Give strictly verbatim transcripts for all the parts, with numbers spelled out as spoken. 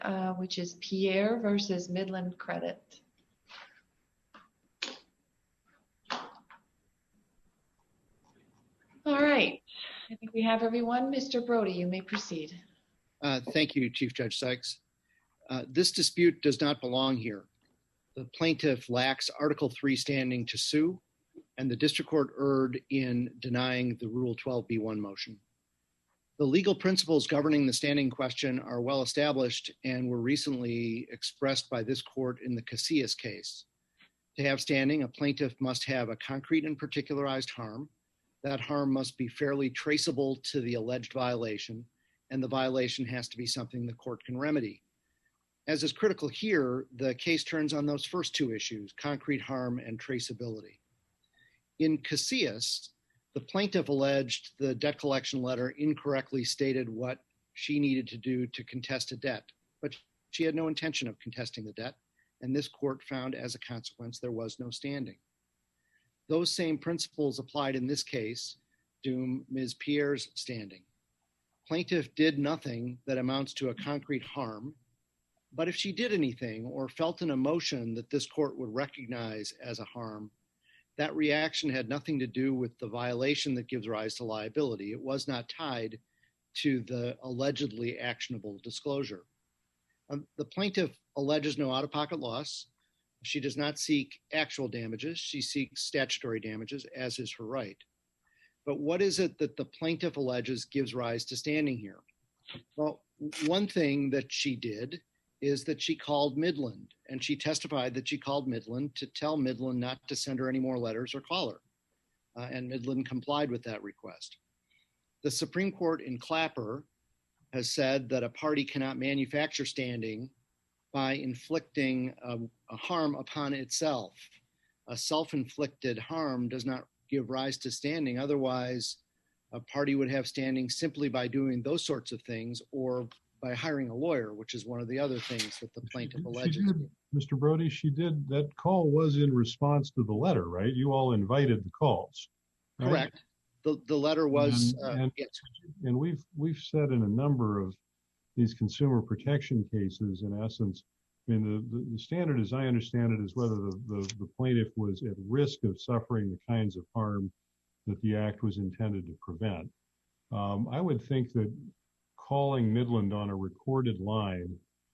uh, which is Pierre versus Midland Credit. All right, I think we have everyone. Mister Brody, you may proceed. Uh, thank you, Chief Judge Sykes. Uh, this dispute does not belong here. The plaintiff lacks Article three standing to sue, and the district court erred in denying the Rule twelve B one motion. The legal principles governing the standing question are well established and were recently expressed by this court in the Casillas case. To have standing, a plaintiff must have a concrete and particularized harm. That harm must be fairly traceable to the alleged violation, and the violation has to be something the court can remedy. As is critical here, the case turns on those first two issues, concrete harm and traceability. In Casillas, the plaintiff alleged the debt collection letter incorrectly stated what she needed to do to contest a debt, but she had no intention of contesting the debt, and this court found as a consequence there was no standing. Those same principles applied in this case to Miz Pierre's standing. Plaintiff did nothing that amounts to a concrete harm, but if she did anything or felt an emotion that this court would recognize as a harm, that reaction had nothing to do with the violation that gives rise to liability. It was not tied to the allegedly actionable disclosure. Um, the plaintiff alleges no out-of-pocket loss. She does not seek actual damages. She seeks statutory damages, as is her right. But what is it that the plaintiff alleges gives rise to standing here? Well, one thing that she did is that she called Midland, and she testified that she called Midland to tell Midland not to send her any more letters or call her, uh, and Midland complied with that request. The Supreme Court in Clapper has said that a party cannot manufacture standing by inflicting a, a harm upon itself. A self-inflicted harm does not give rise to standing. Otherwise, a party would have standing simply by doing those sorts of things or by hiring a lawyer, which is one of the other things that the plaintiff alleges. Did, Mister Brody, she did, that call was in response to the letter, right? You all invited the calls. Right? Correct. The, the letter was, and, uh, and, yes. And we've, we've said in a number of these consumer protection cases, in essence, I mean, the, the, the standard, as I understand it, is whether the, the, the plaintiff was at risk of suffering the kinds of harm that the act was intended to prevent. Um, I would think that calling Midland on a recorded line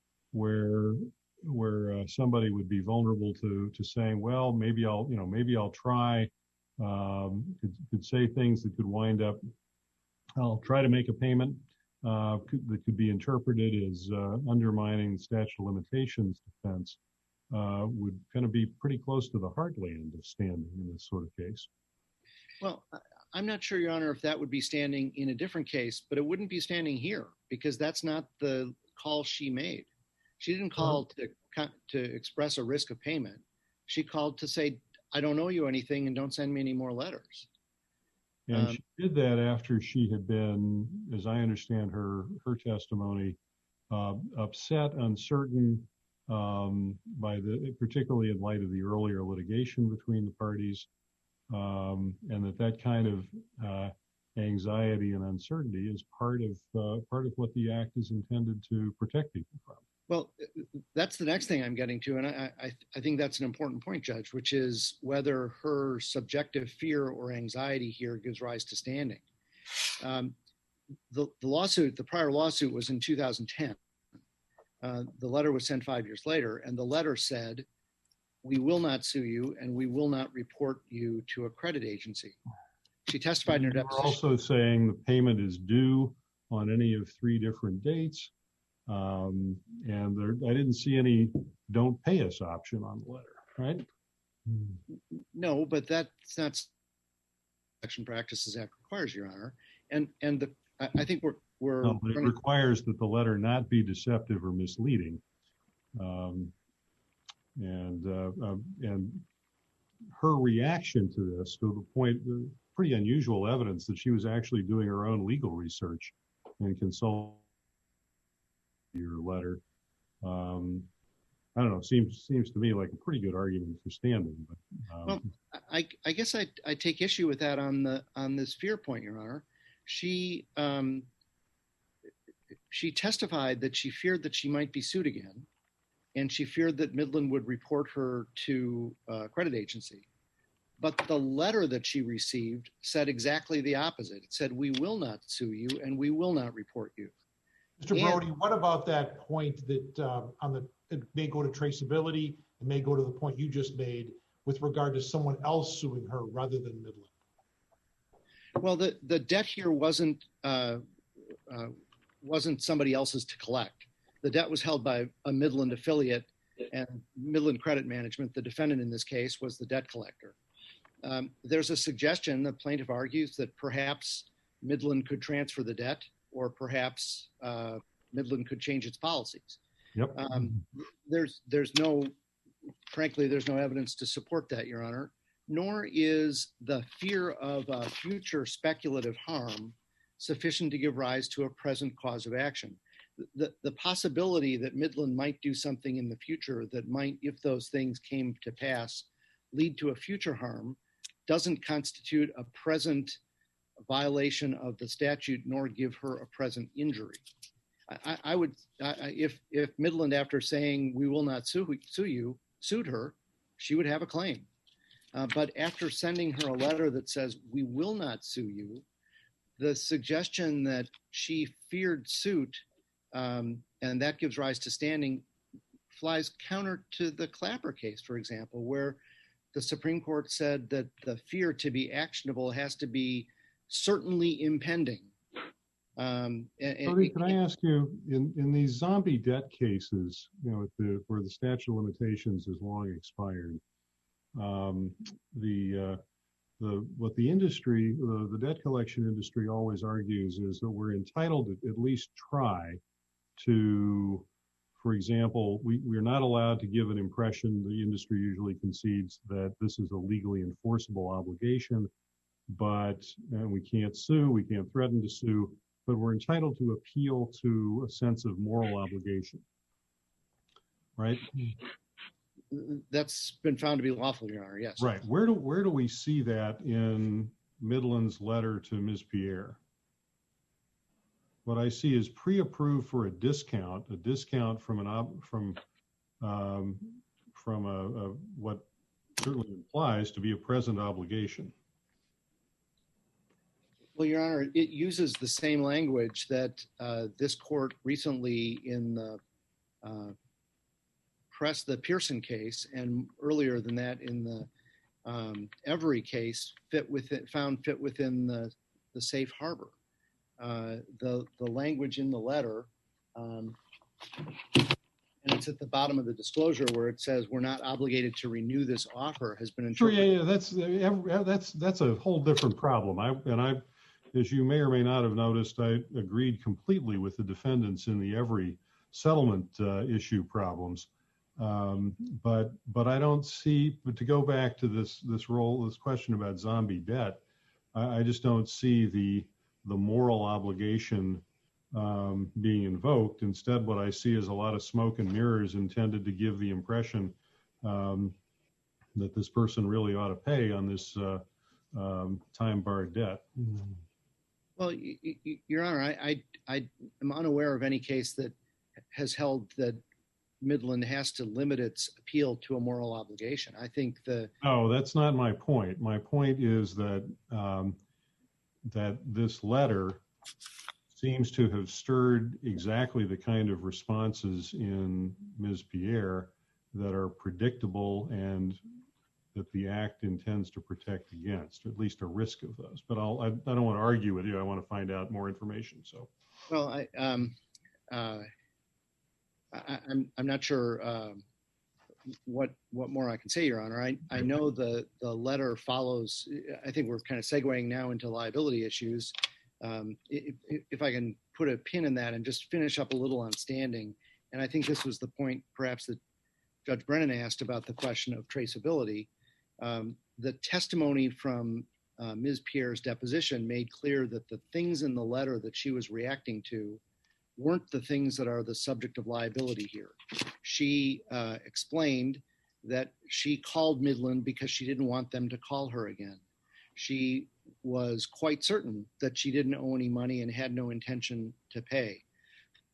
where where uh, somebody would be vulnerable to to saying, well, maybe I'll, you know, maybe I'll try, um, could, could say things that could wind up, I'll try to make a payment uh, could, that could be interpreted as uh, undermining the statute of limitations defense, uh, would kind of be pretty close to the heartland of standing in this sort of case. Well, I'm not sure, Your Honor, if that would be standing in a different case, but it wouldn't be standing here because that's not the call she made. She didn't call to to express a risk of payment. She called to say, I don't owe you anything and don't send me any more letters. And um, she did that after she had been, as I understand her her testimony, uh, upset, uncertain, um, by the, particularly in light of the earlier litigation between the parties. Um, and that that kind of uh, anxiety and uncertainty is part of uh, part of what the act is intended to protect people from. Well, that's the next thing I'm getting to, and I, I, I think that's an important point, Judge, which is whether her subjective fear or anxiety here gives rise to standing. Um, the, the lawsuit, the prior lawsuit was in two thousand ten. Uh, the letter was sent five years later, and the letter said, we will not sue you and we will not report you to a credit agency. She testified in her deposition. We're also saying the payment is due on any of three different dates. Um, and there, I didn't see any don't pay us option on the letter, right? No, but that's not Election Practices Act requires, Your Honor. And and the I, I think we're we're no, but it requires that the letter not be deceptive or misleading. Um, And uh, uh, and her reaction to this, to the point, uh, pretty unusual evidence that she was actually doing her own legal research and consulting your letter. Um, I don't know. Seems seems to me like a pretty good argument for standing. But, um, well, I I guess I I take issue with that on the on this fear point, Your Honor. She um, she testified that she feared that she might be sued again, and she feared that Midland would report her to a credit agency. But the letter that she received said exactly the opposite. It said, we will not sue you and we will not report you. Mister And- Brody, what about that point that uh, on the it may go to traceability, it may go to the point you just made with regard to someone else suing her rather than Midland? Well, the, the debt here wasn't uh, uh, wasn't somebody else's to collect. The debt was held by a Midland affiliate, and Midland Credit Management, the defendant in this case, was the debt collector. Um, there's a suggestion, the plaintiff argues, that perhaps Midland could transfer the debt, or perhaps uh, Midland could change its policies. Yep. Um, there's there's no, frankly, there's no evidence to support that, Your Honor, nor is the fear of a future speculative harm sufficient to give rise to a present cause of action. The, the possibility that Midland might do something in the future that might, if those things came to pass, lead to a future harm doesn't constitute a present violation of the statute nor give her a present injury. I, I would, I, if if Midland, after saying we will not sue, sue you, sued her, she would have a claim. Uh, but after sending her a letter that says we will not sue you, the suggestion that she feared suit um, and that gives rise to standing flies counter to the Clapper case, for example, where the Supreme Court said that the fear to be actionable has to be certainly impending. Um, and, Brody, can I ask you, in, in these zombie debt cases, you know, the, where the statute of limitations is long expired, um, the uh, the what the industry, the, the debt collection industry, always argues is that we're entitled to at least try to, for example, we we're not allowed to give an impression. The industry usually concedes that this is a legally enforceable obligation, but and we can't sue, we can't threaten to sue. But we're entitled to appeal to a sense of moral obligation, right? That's been found to be lawful, Your Honor, yes. Right. Where do where do we see that in Midland's letter to Miz Pierre? What I see is pre-approved for a discount, a discount from an ob, from um, from a, a what certainly implies to be a present obligation. Well, Your Honor, it uses the same language that uh, this court recently in the uh, press, the Pearson case, and earlier than that in the um, Every case, fit within, found fit within the, the safe harbor. Uh, the the language in the letter, um, and it's at the bottom of the disclosure where it says we're not obligated to renew this offer, has been Sure, interpreted. yeah, yeah, that's uh, that's that's a whole different problem. I and I. As you may or may not have noticed, I agreed completely with the defendants in the Every settlement uh, issue problems. Um, but but I don't see, but to go back to this this role, this question about zombie debt, I, I just don't see the the moral obligation um, being invoked. Instead, what I see is a lot of smoke and mirrors intended to give the impression um, that this person really ought to pay on this uh, um, time-barred debt. Mm-hmm. Well, y- y- Your Honor, I, I, I am unaware of any case that has held that Midland has to limit its appeal to a moral obligation. I think the... No, that's not my point. My point is that um, that this letter seems to have stirred exactly the kind of responses in Miz Pierre that are predictable and that the act intends to protect against, at least a risk of those. But I'll, I, I don't want to argue with you. I want to find out more information. So, well, I, um, uh, I, I'm, I'm not sure um, what what more I can say, Your Honor. I, I know the the letter follows. I think we're kind of segueing now into liability issues. Um, if, if I can put a pin in that and just finish up a little on standing, and I think this was the point, perhaps that Judge Brennan asked about the question of traceability. Um, the testimony from uh, Miz Pierre's deposition made clear that the things in the letter that she was reacting to weren't the things that are the subject of liability here. She uh, explained that she called Midland because she didn't want them to call her again. She was quite certain that she didn't owe any money and had no intention to pay.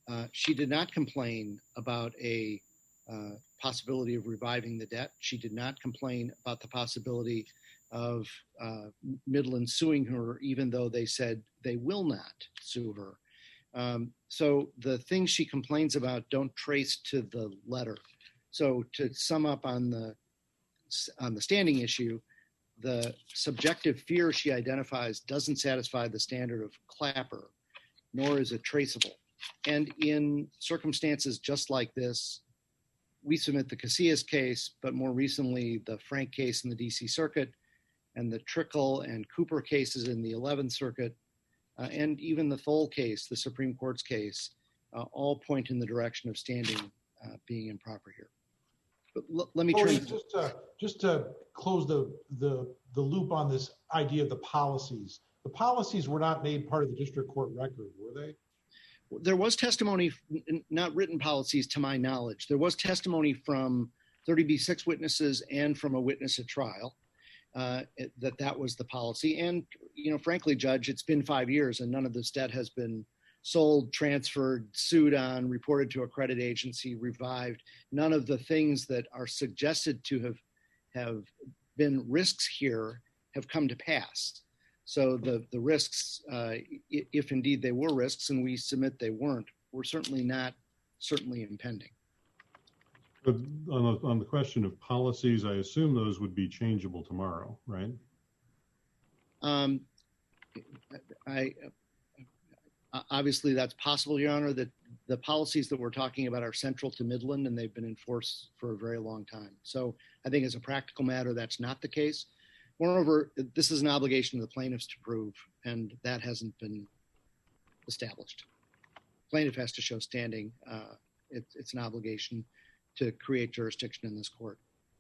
Uh, she did not complain about a uh, possibility of reviving the debt. She did not complain about the possibility of uh, Midland suing her, even though they said they will not sue her. Um, so the things she complains about don't trace to the letter. So to sum up on the on the standing issue, the subjective fear she identifies doesn't satisfy the standard of Clapper, nor is it traceable. And in circumstances just like this, we submit the Casillas case, but more recently the Frank case in the D C Circuit, and the Trickle and Cooper cases in the eleventh Circuit, uh, and even the Thole case, the Supreme Court's case, uh, all point in the direction of standing uh, being improper here. But l- let me turn. Brody, just to, just to close the, the the loop on this idea of the policies. The policies were not made part of the district court record, were they? There was testimony, not written policies to my knowledge. There was testimony from thirty B six witnesses and from a witness at trial uh, that that was the policy. And, you know, frankly, Judge, it's been five years and none of this debt has been sold, transferred, sued on, reported to a credit agency, revived. None of the things that are suggested to have have been risks here have come to pass. So the, the risks, uh, if indeed they were risks, and we submit they weren't, were certainly not certainly impending. But on the, on the question of policies, I assume those would be changeable tomorrow, right? Um, I obviously that's possible, Your Honor. That the policies that we're talking about are central to Midland, and they've been in force for a very long time. So I think as a practical matter, that's not the case. Moreover, this is an obligation of the plaintiffs to prove, and that hasn't been established. Plaintiff has to show standing. Uh, it, it's an obligation to create jurisdiction in this court.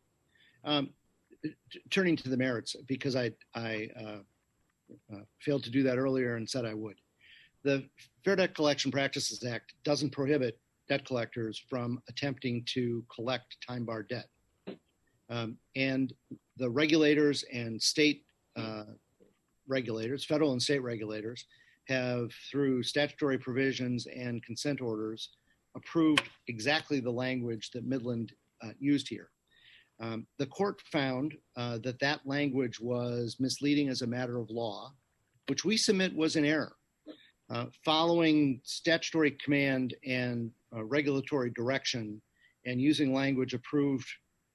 Um, t- turning to the merits, because I, I uh, uh, failed to do that earlier and said I would. The Fair Debt Collection Practices Act doesn't prohibit debt collectors from attempting to collect time-barred debt. Um, and the regulators and state uh, regulators, federal and state regulators, have, through statutory provisions and consent orders, approved exactly the language that Midland uh, used here. Um, the court found uh, that that language was misleading as a matter of law, which we submit was an error. Uh, following statutory command and uh, regulatory direction and using language approved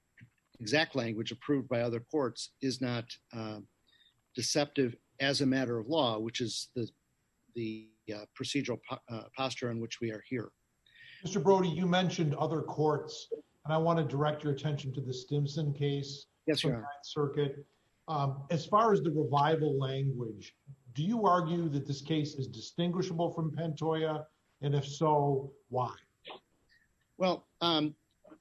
exact language approved by other courts is not uh, deceptive as a matter of law, which is the the uh, procedural po- uh, posture in which we are here. Mister Brody, you mentioned other courts, and I want to direct your attention to the Stimson case Yes, from Your the Honor. Ninth Circuit. Um, as far as the revival language, do you argue that this case is distinguishable from Pantoja? And if so, why? Well, um,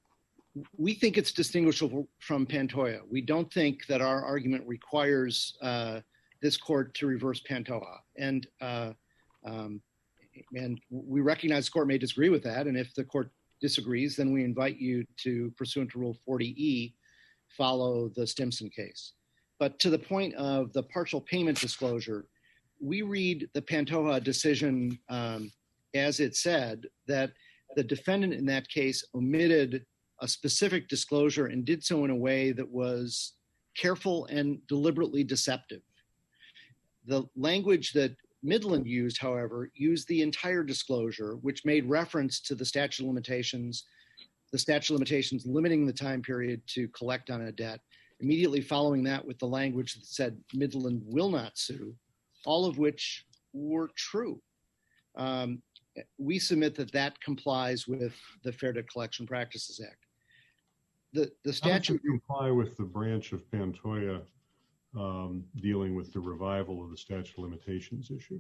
we think it's distinguishable from Pantoja. We don't think that our argument requires uh, this court to reverse Pantoja. And uh, um, and we recognize the court may disagree with that. And if the court disagrees, then we invite you to, pursuant to Rule forty E, follow the Stimson case. But to the point of the partial payment disclosure, we read the Pantoja decision um, as it said that the defendant in that case omitted a specific disclosure and did so in a way that was careful and deliberately deceptive. The language that Midland used, however, used the entire disclosure, which made reference to the statute of limitations, the statute of limitations limiting the time period to collect on a debt, immediately following that with the language that said Midland will not sue, all of which were true. Um, we submit that that complies with the Fair Debt Collection Practices Act. The, the statute How does it comply with the branch of Pantoja um, dealing with the revival of the statute of limitations issue?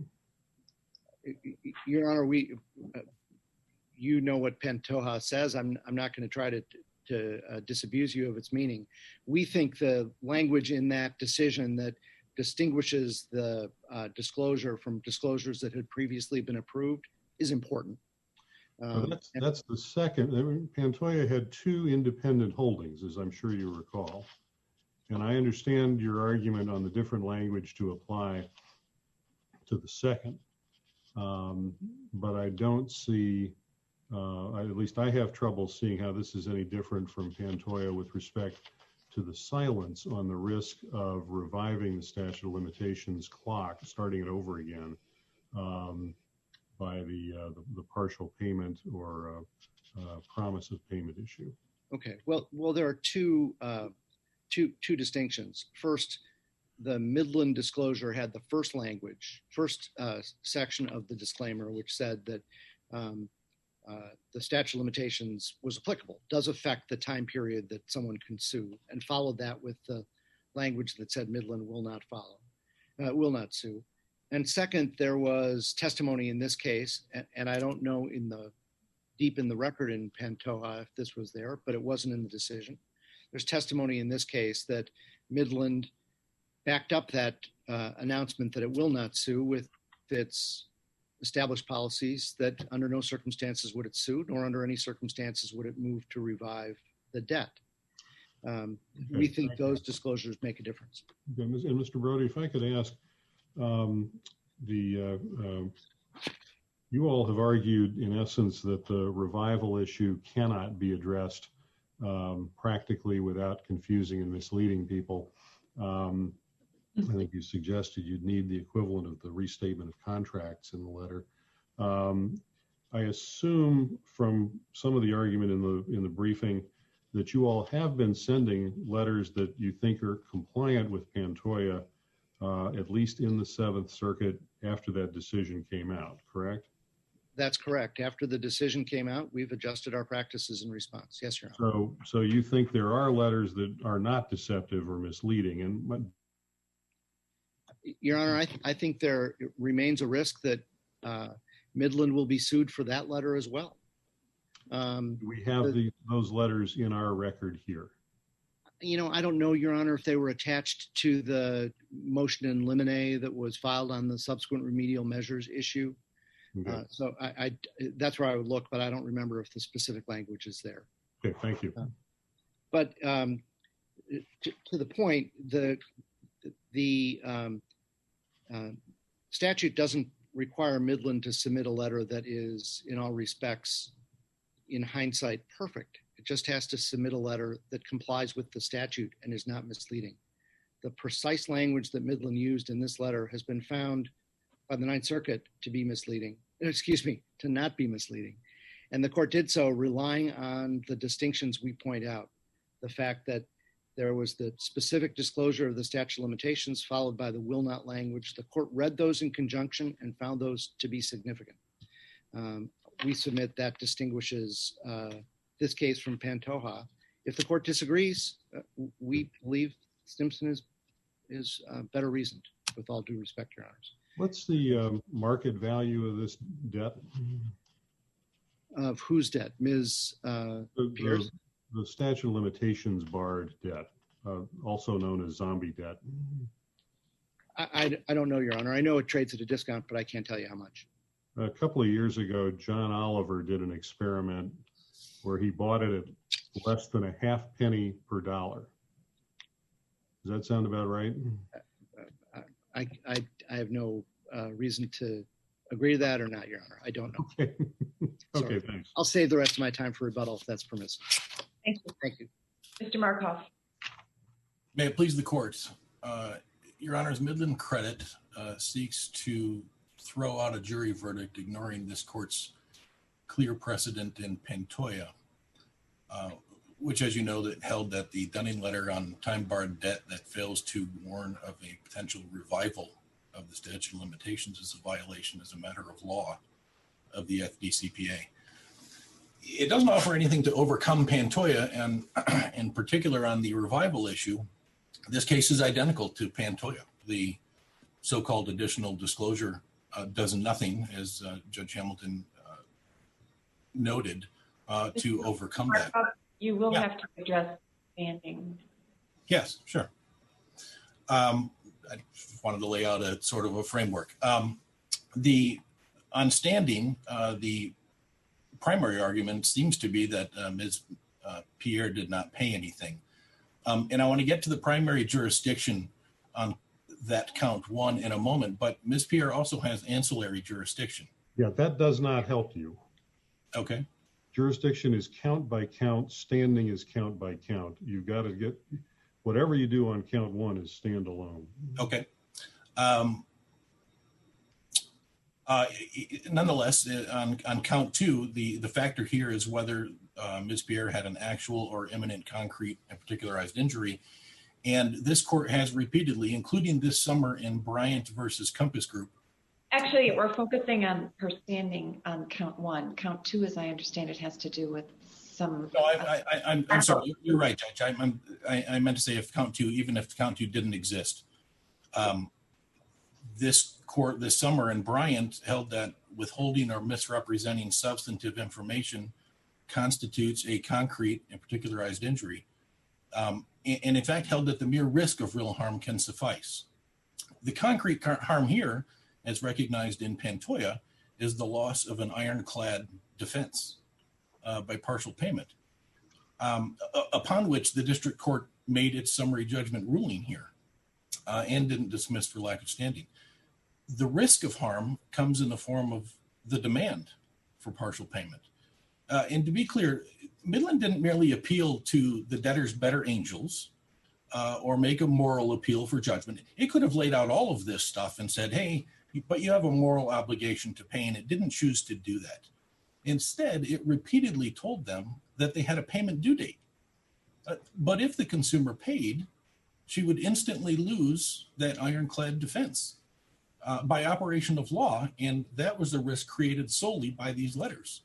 Your Honor, we, uh, you know what Pantoja says. I'm, I'm not going to try to, to uh, disabuse you of its meaning. We think the language in that decision that distinguishes the uh, disclosure from disclosures that had previously been approved is important. Um, well, that's, that's the second. I mean, Pantoja had two independent holdings, as I'm sure you recall. And I understand your argument on the different language to apply to the second. Um, but I don't see, uh, I, at least I have trouble seeing how this is any different from Pantoja with respect to the silence on the risk of reviving the statute of limitations clock, starting it over again um, by the, uh, the the partial payment or uh, uh, promise of payment issue. Okay. Well, well, there are two uh, two two distinctions. First, the Midland disclosure had the first language, first uh, section of the disclaimer, which said that um, uh, the statute of limitations was applicable, does affect the time period that someone can sue, and followed that with the language that said Midland will not follow, uh, will not sue. And second, there was testimony in this case, and, and I don't know in the deep in the record in Pantoja if this was there, but it wasn't in the decision. There's testimony in this case that Midland backed up that uh, announcement that it will not sue with its established policies that under no circumstances would it sue, nor under any circumstances would it move to revive the debt. Um, Okay. We think those disclosures make a difference. Okay, and Mister Brody, if I could ask, um, the uh, uh, you all have argued in essence that the revival issue cannot be addressed um, practically without confusing and misleading people. Um, I think you suggested you'd need the equivalent of the restatement of contracts in the letter. Um, I assume from some of the argument in the in the briefing that you all have been sending letters that you think are compliant with Pantoja, uh, at least in the Seventh Circuit after that decision came out, correct? That's correct. After the decision came out, we've adjusted our practices in response. Yes, Your Honor. So, so you think there are letters that are not deceptive or misleading, and Your Honor, I, th- I think there remains a risk that uh, Midland will be sued for that letter as well. Um, we have the, the, those letters in our record here. You know, I don't know, Your Honor, if they were attached to the motion in limine that was filed on the subsequent remedial measures issue. Okay. Uh, so I, I, that's where I would look, but I don't remember if the specific language is there. Okay, thank you. Uh, but um, to, to the point, the the um, uh, statute doesn't require Midland to submit a letter that is, in all respects, in hindsight, perfect. It just has to submit a letter that complies with the statute and is not misleading. The precise language that Midland used in this letter has been found by the Ninth Circuit to be misleading, excuse me, to not be misleading. And the court did so relying on the distinctions we point out. The fact that there was the specific disclosure of the statute of limitations followed by the will not language. The court read those in conjunction and found those to be significant. Um, we submit that distinguishes uh, this case from Pantoja. If the court disagrees, uh, we believe Stimson is, is uh, better reasoned, with all due respect, Your Honors. What's the um, market value of this debt? Of whose debt? Miz Uh, the, Pierce? The, the statute of limitations barred debt, uh, also known as zombie debt. I, I, I don't know, Your Honor. I know it trades at a discount, but I can't tell you how much. A couple of years ago, John Oliver did an experiment where he bought it at less than a half penny per dollar. Does that sound about right? I, I, I have no uh, reason to agree to that or not, Your Honor. I don't know. Okay. Okay, Sorry. thanks. I'll save the rest of my time for rebuttal if that's permissible. Thank you. Thank you. Mister Markoff. May it please the court. Uh, Your Honor's Midland Credit uh, seeks to throw out a jury verdict ignoring this court's clear precedent in Pantoja, uh, which, as you know, that held that the Dunning letter on time-barred debt that fails to warn of a potential revival of the statute of limitations is a violation as a matter of law of the F D C P A. It doesn't offer anything to overcome Pantoja, and in particular on the revival issue, this case is identical to Pantoja. The so-called additional disclosure uh, does nothing, as uh, Judge Hamilton uh, noted, uh, to overcome that. You will Yeah. have to address standing. Yes, sure. Um, I just wanted to lay out a sort of a framework. Um, the on standing, uh, the primary argument seems to be that uh, Miz Uh, Pierre did not pay anything. Um, and I want to get to the primary jurisdiction on that count one in a moment, but Miz Pierre also has ancillary jurisdiction. Yeah, that does not help you. Okay. Jurisdiction is count by count. Standing is count by count. You've got to get whatever you do on count one is standalone. Okay. Um, uh, nonetheless, on, on count two, the, the factor here is whether uh, Miz Pierre had an actual or imminent concrete and particularized injury. And this court has repeatedly, including this summer in Bryant versus Compass Group. Actually, we're focusing on her standing on count one. Count two, as I understand it, has to do with some. No, I, I, I'm, I'm sorry. You're right, Judge. I, I'm, I, I meant to say if count two, even if count two didn't exist. Um, this court this summer in Bryant held that withholding or misrepresenting substantive information constitutes a concrete and particularized injury. Um, and, and in fact held that the mere risk of real harm can suffice. The concrete harm here, as recognized in Pantoja, is the loss of an ironclad defense uh, by partial payment, um, upon which the district court made its summary judgment ruling here uh, and didn't dismiss for lack of standing. The risk of harm comes in the form of the demand for partial payment. Uh, and to be clear, Midland didn't merely appeal to the debtor's better angels uh, or make a moral appeal for judgment. It could have laid out all of this stuff and said, hey, but you have a moral obligation to pay, and it didn't choose to do that. Instead, it repeatedly told them that they had a payment due date. Uh, but if the consumer paid, she would instantly lose that ironclad defense uh, by operation of law, and that was the risk created solely by these letters.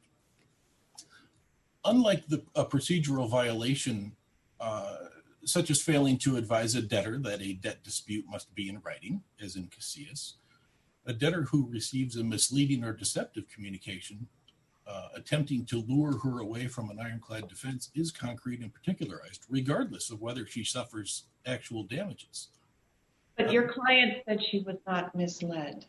Unlike the a procedural violation, uh, such as failing to advise a debtor that a debt dispute must be in writing, as in Casillas, a debtor who receives a misleading or deceptive communication uh, attempting to lure her away from an ironclad defense is concrete and particularized, regardless of whether she suffers actual damages. But your client said she was not misled.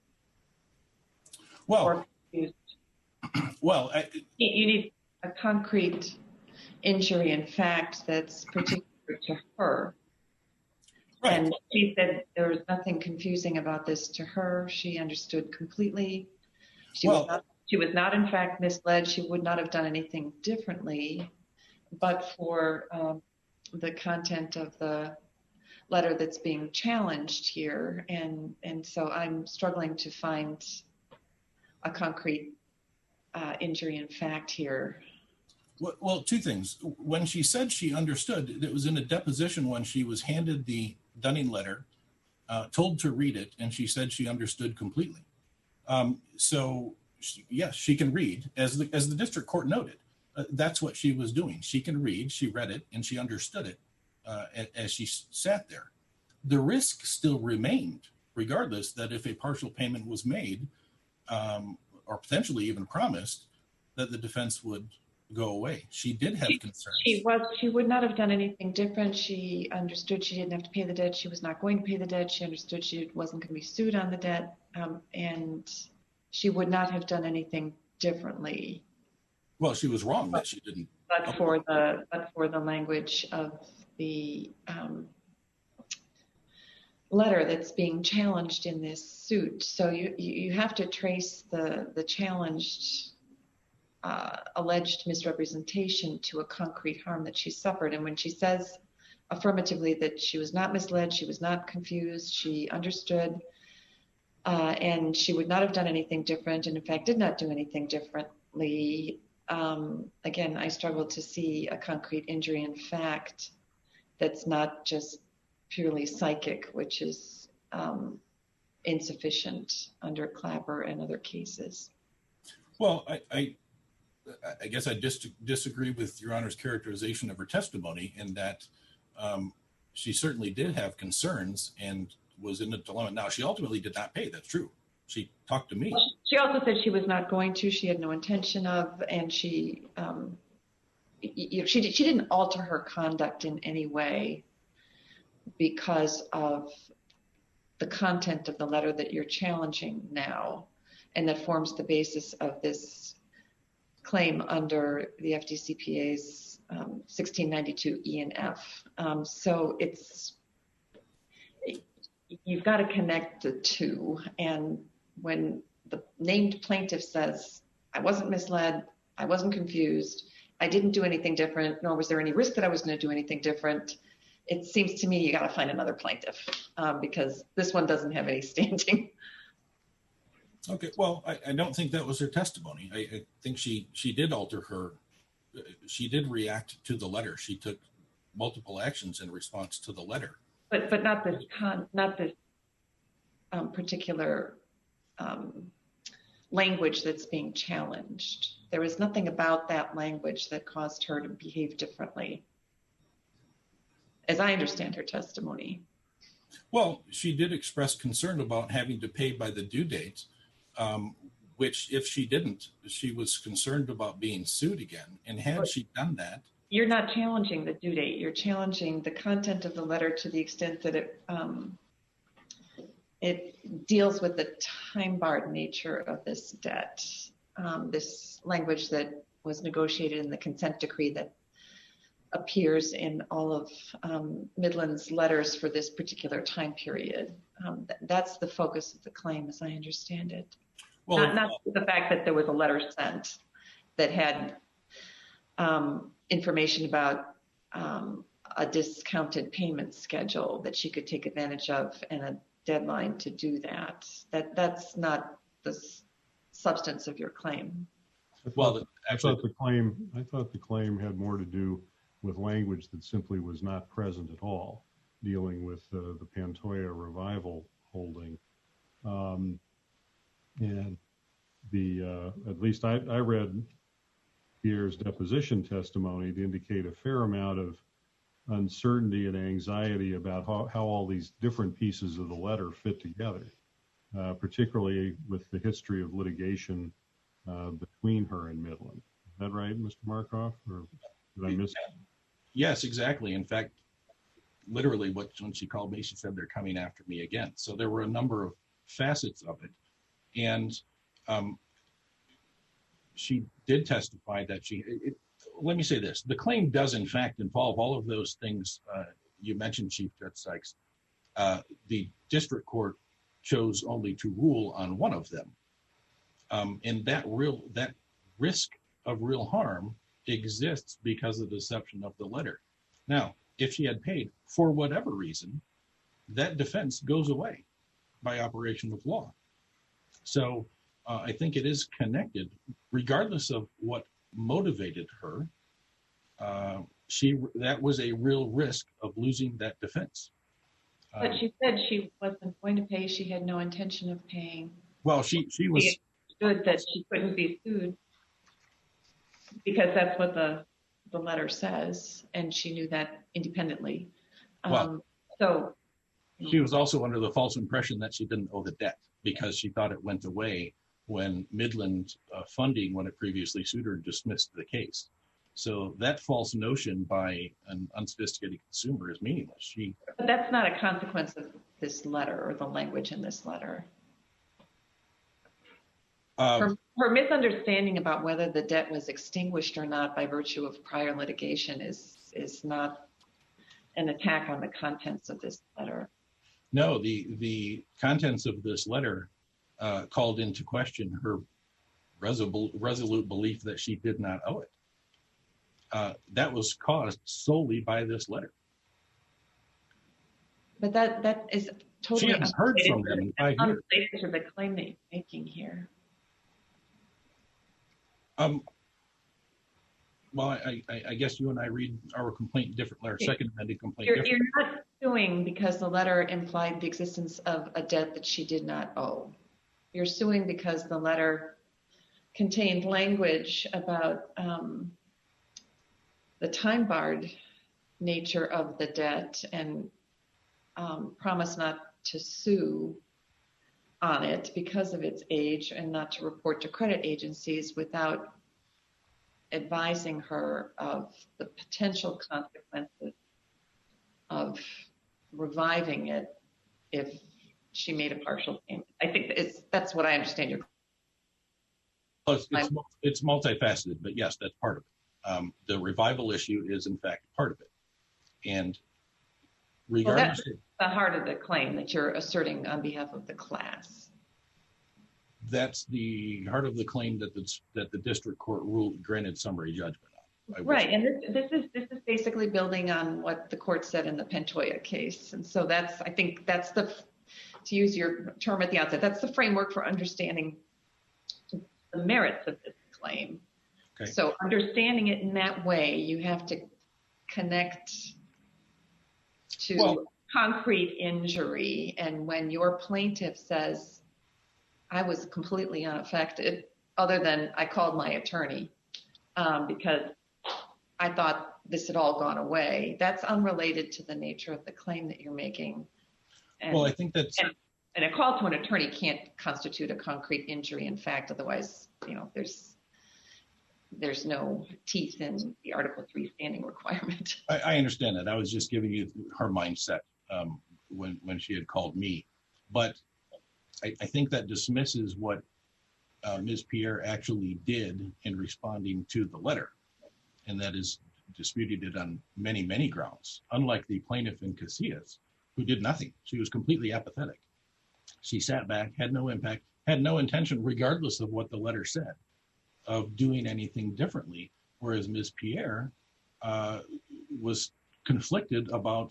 Well, or confused. well, I, You need a concrete injury in fact that's particular to her. right. And she said there was nothing confusing about this to her. She understood completely. She, Well- was not, she was not, in fact, misled. She would not have done anything differently, but for um, the content of the letter that's being challenged here. And, and so I'm struggling to find a concrete uh, injury in fact here. Well, well, two things. When she said she understood, it was in a deposition when she was handed the Dunning letter, uh, told to read it, and she said she understood completely. Um, so, she, yes, she can read. As the as the district court noted, uh, that's what she was doing. She can read, she read it, and she understood it uh, as, as she sat there. The risk still remained, regardless, that if a partial payment was made, um, or potentially even promised, that the defense would go away. She did have she, concerns. She was. She would not have done anything different. She understood she didn't have to pay the debt. She was not going to pay the debt. She understood she wasn't going to be sued on the debt, um, and she would not have done anything differently. Well, she was wrong that she didn't. But for the but for the language of the um, letter that's being challenged in this suit, so you you have to trace the the challenged. Uh, alleged misrepresentation to a concrete harm that she suffered. And when she says affirmatively that she was not misled, she was not confused, she understood, uh, and she would not have done anything different, and in fact did not do anything differently. Um, again, I struggle to see a concrete injury in fact that's not just purely psychic, which is um, insufficient under Clapper and other cases. Well, I, I I guess I dis- disagree with Your Honor's characterization of her testimony in that um, she certainly did have concerns and was in a dilemma. Now, she ultimately did not pay. That's true. She talked to me. She also said she was not going to. She had no intention of, and she, um, you know, she she didn't alter her conduct in any way because of the content of the letter that you're challenging now, and that forms the basis of this claim under the F D C P A's um, sixteen ninety-two E and F. Um, so it's you've got to connect the two. And when the named plaintiff says, I wasn't misled, I wasn't confused, I didn't do anything different, nor was there any risk that I was going to do anything different, it seems to me you got to find another plaintiff um, because this one doesn't have any standing. Okay, well, I, I don't think that was her testimony. I, I think she she did alter her. She did react to the letter. She took multiple actions in response to the letter. But but not this con, not this um, particular um, language that's being challenged. There was nothing about that language that caused her to behave differently, as I understand her testimony. Well, she did express concern about having to pay by the due date, um, which if she didn't, she was concerned about being sued again. And had she done that, you're not challenging the due date. You're challenging the content of the letter to the extent that it um, it deals with the time-barred nature of this debt. Um, this language that was negotiated in the consent decree that appears in all of um, Midland's letters for this particular time period. Um, th- that's the focus of the claim, as I understand it. Well, not, not the fact that there was a letter sent that had um, information about um, a discounted payment schedule that she could take advantage of and a deadline to do that. That that's not the s- substance of your claim. I thought, well, actually, I thought the claim I thought the claim had more to do with language that simply was not present at all, dealing with uh, the Pantoja revival holding. Um, and the uh, at least I, I read Pierre's deposition testimony to indicate a fair amount of uncertainty and anxiety about how, how all these different pieces of the letter fit together, uh, particularly with the history of litigation uh, between her and Midland. Is that right, Mister Markoff, or did I miss it? Yes, exactly. In fact, literally what when she called me, she said they're coming after me again. So there were a number of facets of it. And um, she did testify that she, it, let me say this, the claim does in fact involve all of those things uh, you mentioned, Chief Judge Sykes. Uh, the district court chose only to rule on one of them. Um, and that real, that risk of real harm exists because of the deception of the letter. Now, if she had paid for whatever reason, that defense goes away by operation of law. So uh, I think it is connected, regardless of what motivated her. Uh, she that was a real risk of losing that defense. But Um, she said she wasn't going to pay. She had no intention of paying. well, she she was She understood that she couldn't be sued because that's what the the letter says, and she knew that independently. Um, Well, so she was also under the false impression that she didn't owe the debt because she thought it went away when Midland uh, funding, when it previously sued her, dismissed the case. So that false notion by an unsophisticated consumer is meaningless. She, but that's not a consequence of this letter or the language in this letter. uh, Her, her misunderstanding about whether the debt was extinguished or not by virtue of prior litigation is is not an attack on the contents of this letter. no, the the contents of this letter uh, called into question her resolute, resolute belief that she did not owe it. Uh, that was caused solely by this letter. But that that is totally She hasn't heard from them in five years. unrelated to the claim that you're making here. Um, well, I, I, I guess you and I read our complaint differently, our second amended complaint You're, differently. you're not suing because the letter implied the existence of a debt that she did not owe. You're suing because the letter contained language about um, the time-barred nature of the debt and um, promise not to sue on it because of its age and not to report to credit agencies without advising her of the potential consequences of reviving it if she made a partial payment. I think it's, that's what I understand your. Well, it's, it's, it's multifaceted, but yes, that's part of it. Um, the revival issue is in fact part of it. And regardless. Well, that's the heart of the claim that you're asserting on behalf of the class. That's the heart of the claim that the, that the district court ruled granted summary judgment on. Right, and this, this is this is basically building on what the court said in the Pantoja case, and so that's I think that's the, to use your term at the outset, that's the framework for understanding the merits of this claim. Okay. So understanding it in that way, you have to connect to Well, concrete injury, and when your plaintiff says, I was completely unaffected, other than I called my attorney um, because I thought this had all gone away, that's unrelated to the nature of the claim that you're making. And, well, I think that's... And, and a call to an attorney can't constitute a concrete injury in fact, otherwise, you know, there's there's no teeth in the Article three standing requirement. I, I understand that. I was just giving you her mindset um, when, when she had called me. But I, I think that dismisses what uh, Miz Pierre actually did in responding to the letter. And that is disputed it on many, many grounds, unlike the plaintiff in Casillas, who did nothing. She was completely apathetic. She sat back, had no impact, had no intention, regardless of what the letter said, of doing anything differently. Whereas Miz Pierre uh, was conflicted about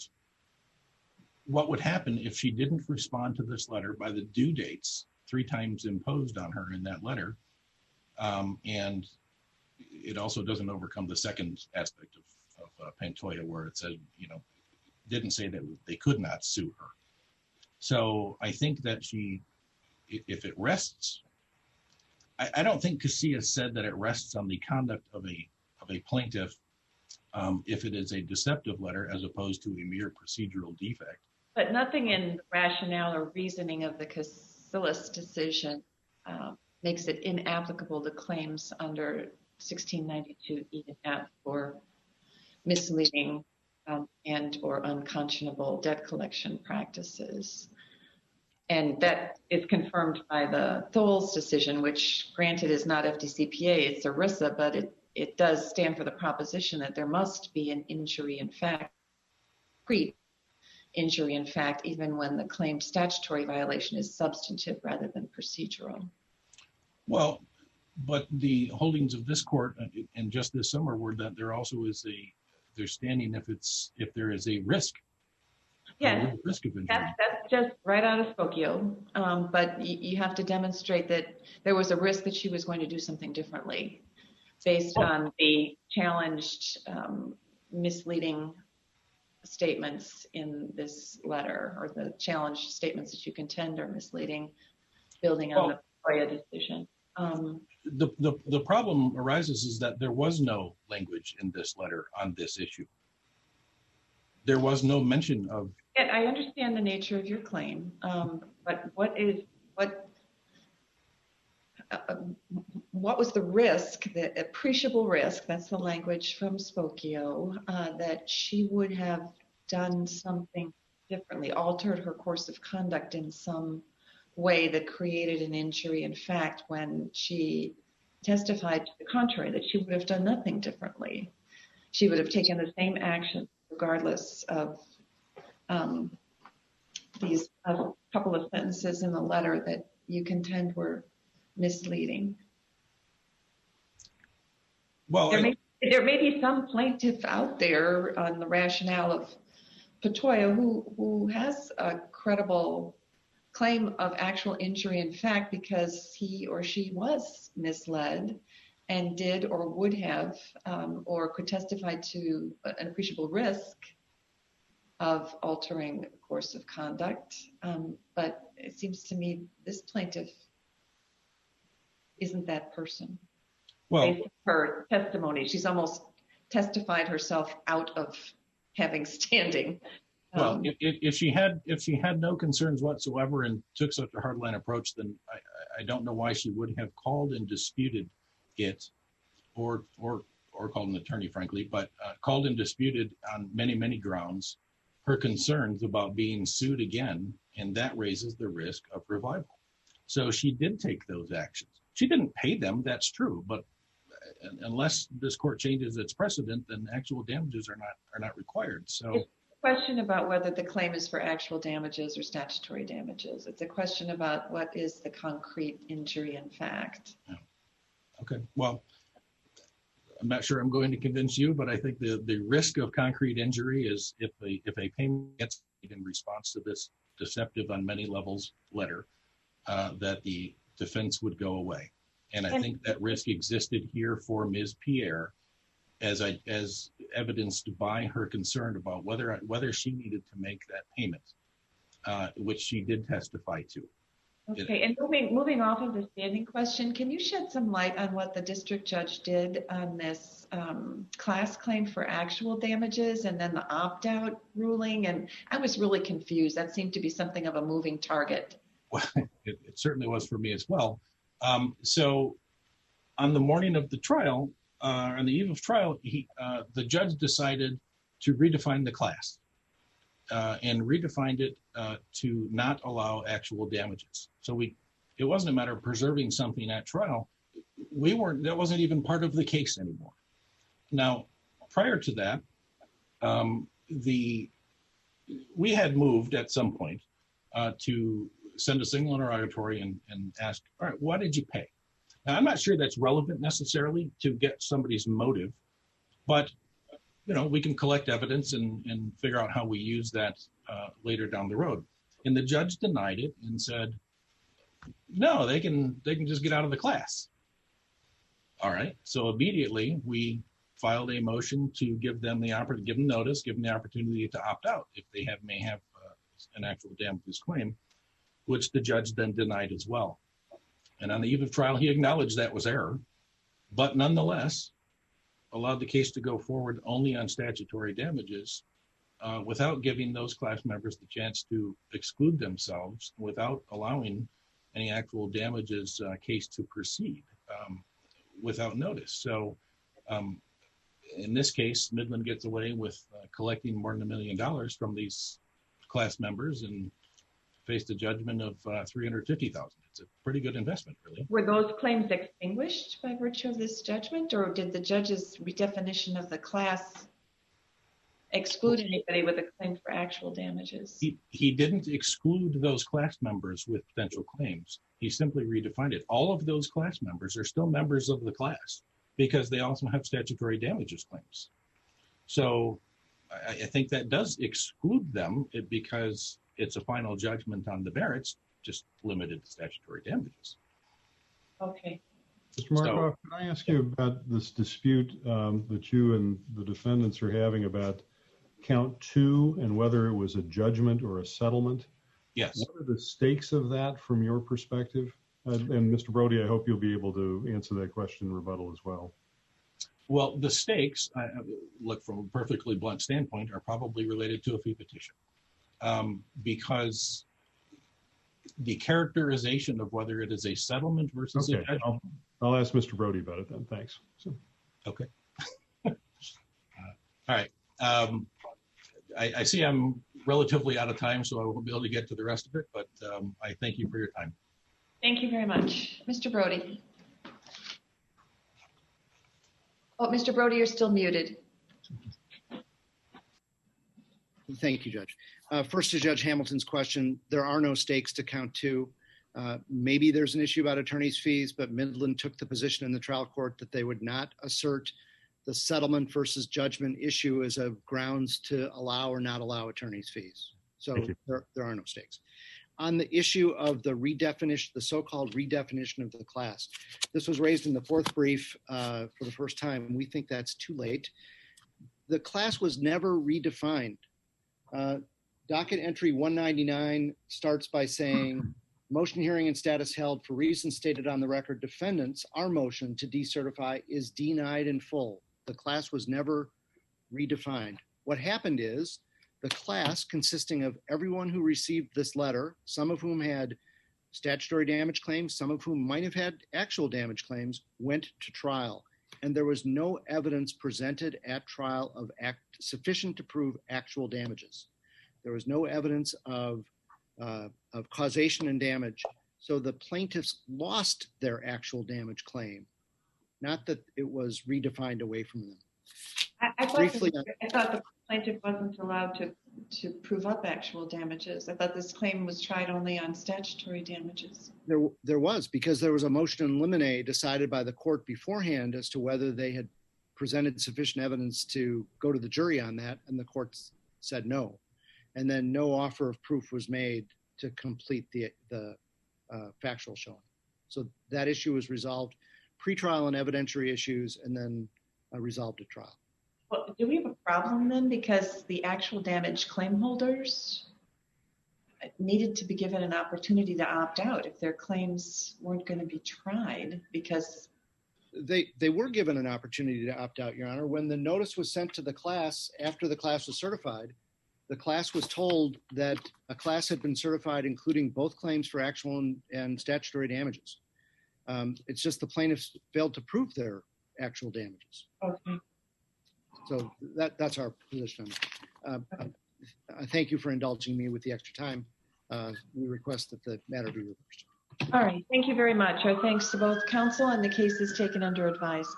what would happen if she didn't respond to this letter by the due dates three times imposed on her in that letter. Um, and it also doesn't overcome the second aspect of, of uh, Pantoja, where it said, you know, didn't say that they could not sue her. So I think that she, if it rests, I, I don't think Casillas said that it rests on the conduct of a of a plaintiff um, if it is a deceptive letter as opposed to a mere procedural defect. But nothing in the rationale or reasoning of the Casillas decision uh, makes it inapplicable to claims under sixteen ninety-two E and F for misleading um, and or unconscionable debt collection practices. And that is confirmed by the Tholes decision, which granted is not F D C P A, it's ERISA, but it, it does stand for the proposition that there must be an injury in fact, concrete injury in fact, even when the claimed statutory violation is substantive rather than procedural. Well, but the holdings of this court and just this summer were that there also is a, they're standing if it's, if there is a risk. Yeah, risk of injury. That's, that's just right out of Spokio. Um, but you, you have to demonstrate that there was a risk that she was going to do something differently based Oh. on the challenged um, misleading statements in this letter, or the challenged statements that you contend are misleading, building on Well, the Foya decision. Um, the, the, the problem arises is that there was no language in this letter on this issue. There was no mention of. and I understand the nature of your claim, um, but what is what? Uh, what was the risk, the appreciable risk, that's the language from Spokio, uh, that she would have done something differently, altered her course of conduct in some way that created an injury in fact, when she testified to the contrary, that she would have done nothing differently. She would have taken the same action regardless of um, these uh, couple of sentences in the letter that you contend were misleading. Well, There I- may, there may be some plaintiff out there on the rationale of Pantoja who, who has a credible claim of actual injury in fact because he or she was misled and did or would have um, or could testify to an appreciable risk of altering the course of conduct. Um, but it seems to me this plaintiff isn't that person. well, Based on her testimony, she's almost testified herself out of having standing. well, Um, if, if, if she had, if she had no concerns whatsoever and took such a hardline approach, then I, I don't know why she would have called and disputed it, or or or called an attorney, frankly, but uh, called and disputed on many, many grounds her concerns about being sued again, and that raises the risk of revival. So she did take those actions. She didn't pay them, that's true, but unless this court changes its precedent, then actual damages are not are not required. So Question about whether the claim is for actual damages or statutory damages. It's a question about what is the concrete injury in fact. Okay, well, I'm not sure I'm going to convince you, but I think the, the risk of concrete injury is if a, if a payment gets made in response to this deceptive on many levels letter, uh, that the defense would go away. And I And- think that risk existed here for Miz Pierre, as I as evidenced by her concern about whether whether she needed to make that payment, uh, which she did testify to. Okay, and moving moving off of the standing question, can you shed some light on what the district judge did on this um, class claim for actual damages and then the opt-out ruling? And I was really confused. That seemed to be something of a moving target. Well, it, it certainly was for me as well. Um, so on the morning of the trial, uh, on the eve of trial, he, uh, the judge decided to redefine the class. Uh, and redefined it uh, to not allow actual damages. So we, it wasn't a matter of preserving something at trial. We weren't, that wasn't even part of the case anymore. Now, prior to that, um, the, we had moved at some point uh, to send a single interrogatory and, and ask, all right, what did you pay? Now, I'm not sure that's relevant necessarily to get somebody's motive, but you know, we can collect evidence and, and figure out how we use that uh, later down the road. And the judge denied it and said, no, they can they can just get out of the class. All right. So immediately we filed a motion to give them the opportunity, give them notice, give them the opportunity to opt out if they have may have uh, an actual damages claim, which the judge then denied as well. And on the eve of trial, he acknowledged that was error, but nonetheless, allowed the case to go forward only on statutory damages uh, without giving those class members the chance to exclude themselves, without allowing any actual damages uh, case to proceed um, without notice. So um, in this case, Midland gets away with uh, collecting more than a million dollars from these class members and faced a judgment of uh, three hundred fifty thousand dollars. It's a pretty good investment, really. Were those claims extinguished by virtue of this judgment, or did the judge's redefinition of the class exclude anybody with a claim for actual damages? He, he didn't exclude those class members with potential claims. He simply redefined it. All of those class members are still members of the class because they also have statutory damages claims. So I, I think that does exclude them because it's a final judgment on the merits, just limited to statutory damages. Okay. Mister Markoff, so, can I ask you about this dispute um, that you and the defendants are having about count two and whether it was a judgment or a settlement? Yes. What are the stakes of that from your perspective? Uh, and Mister Brody, I hope you'll be able to answer that question in rebuttal as well. Well, the stakes, I look from a perfectly blunt standpoint, are probably related to a fee petition. Um, because the characterization of whether it is a settlement versus okay. a judgment. I'll, I'll ask Mister Brody about it then. Thanks. So. Okay. uh, all right. Um, I, I see I'm relatively out of time, so I won't be able to get to the rest of it, but um, I thank you for your time. Thank you very much. Mister Brody. Oh, Mister Brody, you're still muted. Thank you, Judge. Uh, first, to Judge Hamilton's question, there are no stakes to count two. Uh, maybe there's an issue about attorney's fees, but Midland took the position in the trial court that they would not assert the settlement versus judgment issue as a grounds to allow or not allow attorney's fees. So there, there are no stakes. On the issue of the redefinition, the so-called redefinition of the class, this was raised in the fourth brief uh, for the first time. We think that's too late. The class was never redefined. Uh, docket entry one ninety-nine starts by saying, motion hearing and status held for reasons stated on the record, defendants, our motion to decertify is denied in full. The class was never redefined. What happened is the class, consisting of everyone who received this letter, some of whom had statutory damage claims, some of whom might have had actual damage claims, went to trial. And there was no evidence presented at trial of act sufficient to prove actual damages. There was no evidence of, uh, of causation and damage. So the plaintiffs lost their actual damage claim, not that it was redefined away from them. I, I, thought, Briefly, the, I thought the plaintiff wasn't allowed to to prove up actual damages. I thought this claim was tried only on statutory damages. There, there was, because there was a motion in limine decided by the court beforehand as to whether they had presented sufficient evidence to go to the jury on that, and the court said no. And then no offer of proof was made to complete the, the uh, factual showing. So that issue was resolved pre-trial and evidentiary issues, and then uh, resolved at trial. Well, do we have a problem then? Because the actual damage claim holders needed to be given an opportunity to opt out if their claims weren't going to be tried, because They they were given an opportunity to opt out, Your Honor. When the notice was sent to the class after the class was certified, the class was told that a class had been certified including both claims for actual and, and statutory damages. Um, it's just the plaintiffs failed to prove their actual damages. okay. So that that's our position. Uh, Okay. I thank you for indulging me with the extra time. Uh, we request that the matter be reversed. All right. Thank you very much. Our thanks to both counsel, and the case is taken under advisement.